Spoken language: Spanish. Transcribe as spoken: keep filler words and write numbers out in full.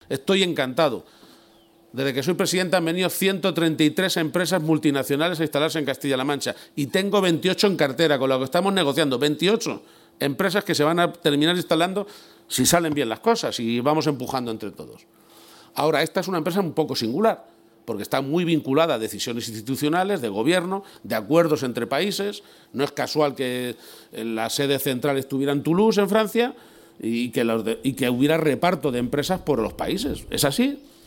Estoy encantado. Desde que soy presidente han venido ciento treinta y tres empresas multinacionales a instalarse en Castilla-La Mancha y tengo veintiocho en cartera, con lo que estamos negociando. veintiocho empresas que se van a terminar instalando si salen bien las cosas y vamos empujando entre todos. Ahora, esta es una empresa un poco singular, porque está muy vinculada a decisiones institucionales, de gobierno, de acuerdos entre países. No es casual que la sede central estuviera en Toulouse, en Francia, y que, los de, y que hubiera reparto de empresas por los países. Es así.